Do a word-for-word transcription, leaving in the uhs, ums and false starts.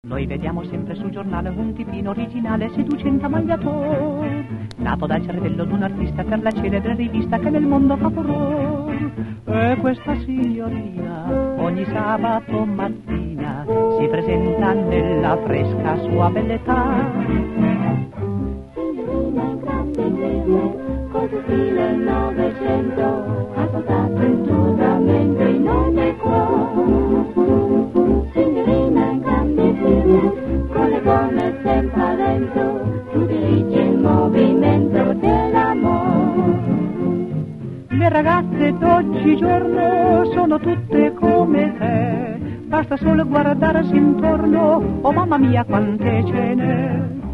Noi vediamo sempre sul giornale un tipino originale, seducente ammagliatore, nato dal cervello d'un artista per la celebre rivista che nel mondo fa furore. E questa signorina ogni sabato mattina si presenta nella fresca sua bellezza. Signorina in grande inglese, col suo stile novecento, ha saltato intuitivamente in ogni cuore. Signorina in grande inglese, con le gonne senza lento, tu dirigi il movimento dell'amore. Le ragazze d'oggigiorno sono tutte come te, basta solo guardarsi intorno, oh mamma mia quante ce n'è.